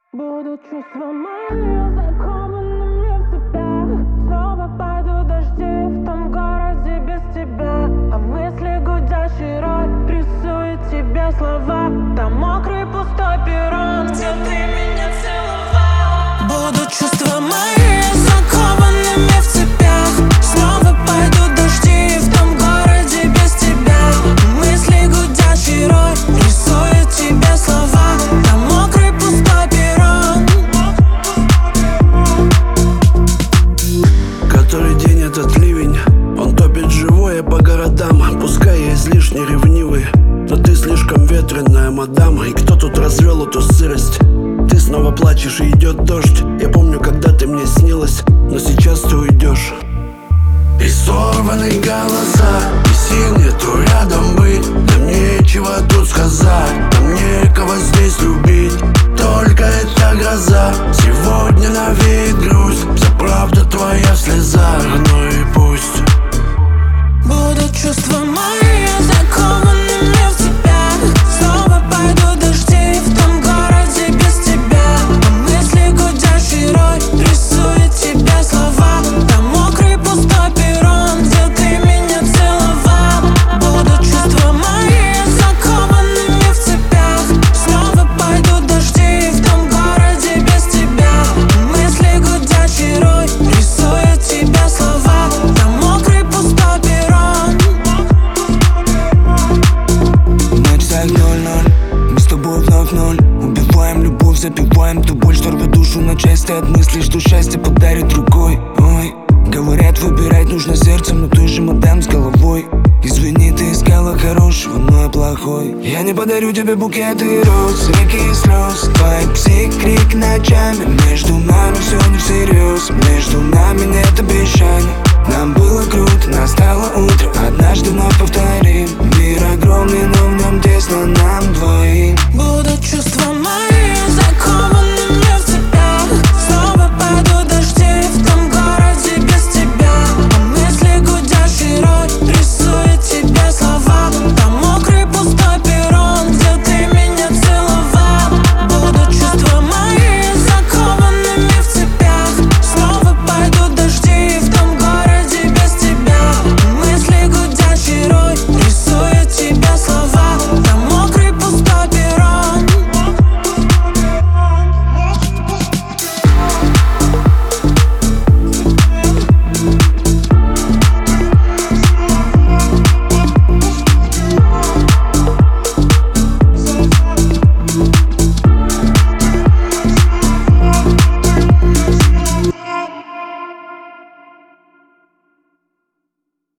Будут чувства мои закованными в тебя. Снова пойдут дожди в том городе без тебя. А мысли гудящий рой рисует тебе слова. Там мокрый пустой перрон, где ты меня целовал. Будут чувства мои закованными в цепях. Снова пойдут дожди в том городе без тебя. Мысли гудящий рой рисует тебе слова. Там мокрый пустой перрон. Который день этот ливень, он топит живое по городам. Пускай я излишне ревнивый, но ты слишком ветреная, мадам. И кто тут развел эту сырость? Ты снова плачешь и идет дождь. Я помню, когда ты мне снилась, но сейчас ты уйдешь. И сорванные голоса, и сил нету рядом быть. Нам нечего тут сказать, нам некого здесь любить. Только эта гроза, сегодня навеет грусть. Вся правда твоя в слезах, ну и пусть. Будут чувства мои закованными в цепях. Снова пойдут дожди в том городе без тебя. А мысли гудящий рой рисует тебе слова. Там мокрый пустой перрон, где ты меня целовал. Будут чувства мои закованными в цепях. Снова пойдут дожди в том городе без тебя. Мысли гудящий рой рисует тебе слова. Там мокрый пустой перрон. Часах 00, мы с тобой вновь ноль. Убиваем любовь, запиваем ту боль, что рвет душу на части от мыслей, что счастье подарит другой. Ой, говорят, выбирать нужно сердцем, но той же мадам с головой. Извини, ты искала хорошего, но я плохой. Я не подарю тебе букеты роз, реки слез. Твой псих-крик ночами. Между нами все не всерьез. Между нами нет обещаний. Нам было круто, настало утро. Однажды вновь повторим. Мир огромный, но в нем тесно нам двоим. Будут чувства мои